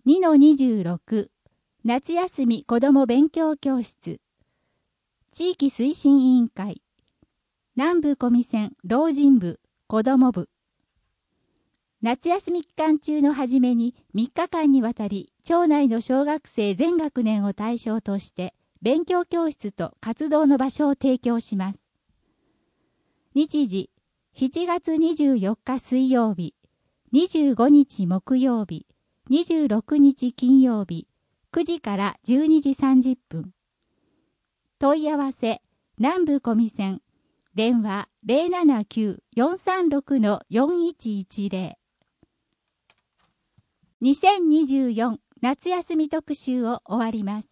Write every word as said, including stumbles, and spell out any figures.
にのにじゅうろく 夏休み子ども勉強教室地域推進委員会南部小見線老人部子ども部夏休み期間中の初めにみっかかんにわたり町内の小学生全学年を対象として勉強教室と活動の場所を提供します。日時しちがつにじゅうよっか水曜日、にじゅうごにち木曜日、にじゅうろくにち金曜日、くじからじゅうにじさんじゅっぷん。問い合わせ南部小見線電話 ゼロななきゅう よんさんろく よんいちいちゼロ。にせんにじゅうよん夏休み特集を終わります。